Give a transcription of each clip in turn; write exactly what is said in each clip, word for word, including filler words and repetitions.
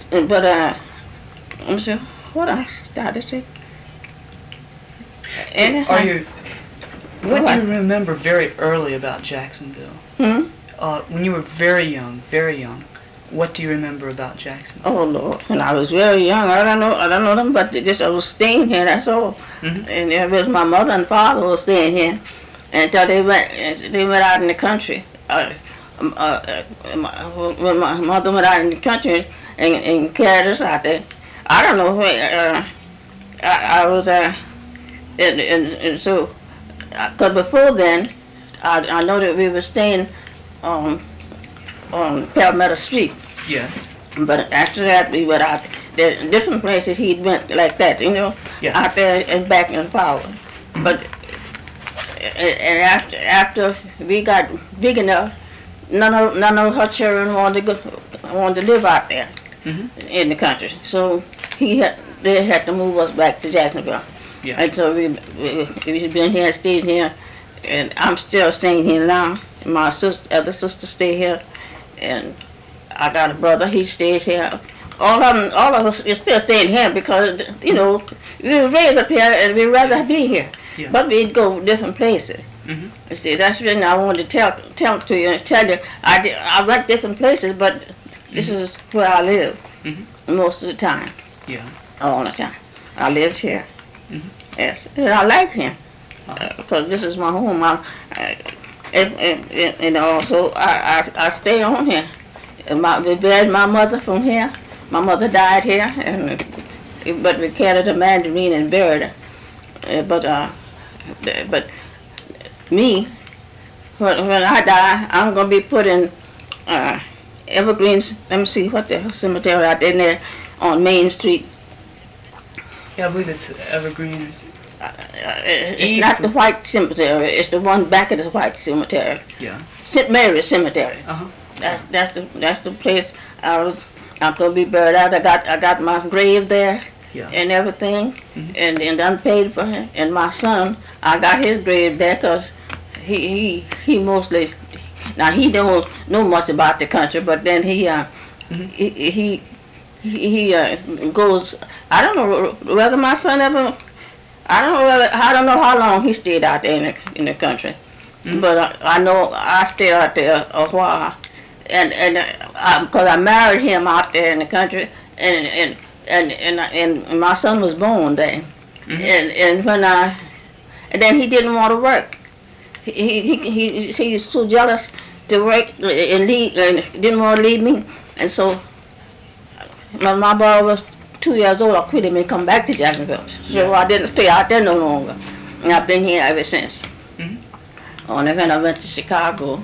but uh, let me see, what I started to say. Anyhow, Are you? What do What? you remember very early about Jacksonville? Hmm? Uh, when you were very young, very young, what do you remember about Jacksonville? Oh Lord, when I was very young, I don't know, I don't know them, but they just I was staying here. That's all. Mhm. And it was my mother and father was staying here until they went. They went out in the country. Uh, um, uh, uh, my, when my mother went out in the country and, and carried us out there, I don't know where. Uh, I, I was uh, and, and, and so, because before then, I, I know that we were staying on on Palmetto Street. Yes. But after that, we went out. There different places he went like that, you know, Yeah. out there and back and forward. Mm-hmm. But and after after we got big enough, none of none of her children wanted to go, wanted to live out there Mhm. in the country. So he had they had to move us back to Jacksonville. Yeah. And so we we we've been here, stayed here, and I'm still staying here now. My sister, other sister, stay here, and I got a brother. He stays here. All of them, all of us is still staying here because you know we were raised up here and we'd rather be here. Yeah. But we'd go different places. Mhm. You see, that's the reason I wanted to tell tell to you and tell you I did, I went different places, but this is where I live Mhm. most of the time. Yeah. All the time. I lived here. Mhm. Yes, and I like him Uh-huh. because this is my home. I, I, and, and, and, and also I, I I stay on here. And my, we buried my mother from here. My mother died here, and uh, but we carried a mandarine and buried her. Uh, but uh, but me, when, when I die, I'm gonna be put in uh, Evergreens. Let me see what the cemetery out in there on Main Street. Yeah, I believe it's Evergreen. Or, s- Uh, it's not the white cemetery. It's the one back of the white cemetery. yeah. Saint Mary's Cemetery. Uh huh. That's that's the that's the place I was. I'm gonna be buried out. I got I got my grave there Yeah. and everything, Mhm. and and done paid for him. And my son, I got his grave there because he he he mostly. Now he don't know much about the country, but then he uh Mhm. he he he, he uh, goes. I don't know whether my son ever. I don't know whether, I don't know how long he stayed out there in the in the country, Mhm. but I, I know I stayed out there a while, and and because I, I married him out there in the country, and and and and, and my son was born there, Mhm. and and when I, and then he didn't want to work. He he he, he was so jealous to work and leave and didn't want to leave me, and so when my boy was two years old, I quit him and come back to Jacksonville. So Yeah. I didn't stay out there no longer. And I've been here ever since. Mhm. Only when I went to Chicago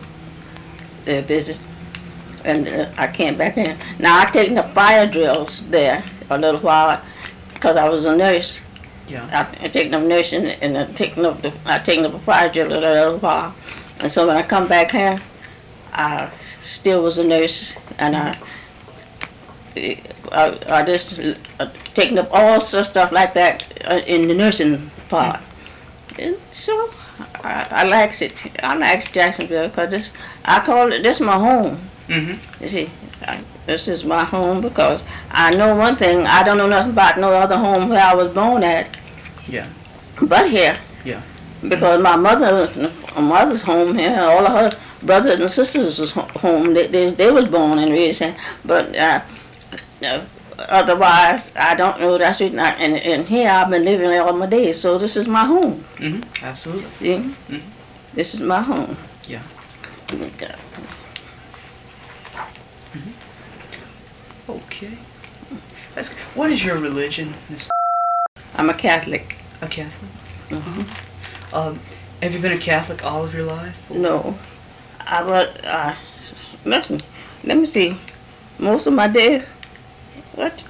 to visit, and uh, I came back in. Now I taken the fire drills there a little while because I was a nurse. Yeah. I, I taken up nursing and I taken up the I taken up the fire drill a little while. And so when I come back here, I still was a nurse, and I. I, I just uh, taking up all sorts of stuff like that uh, in the nursing part. And so I, I likes it. I likes Jacksonville because this, I call it this my home. Mhm. You see, I, this is my home because I know one thing. I don't know nothing about no other home where I was born at, Yeah. but here. Yeah. Because my mother, my mother's home here, all of her brothers and sisters was ho- home. They, they, they was born and raised here, but. Uh, No, otherwise, I don't know. That's it. And, and here I've been living all my days, so this is my home. Mhm. Absolutely. See? Mhm. This is my home. Yeah. Okay. That's good. What is your religion, Miss? I'm a Catholic. A Catholic. hmm Um, have you been a Catholic all of your life? or- No, I was. Uh, listen, let me see. Most of my days. What?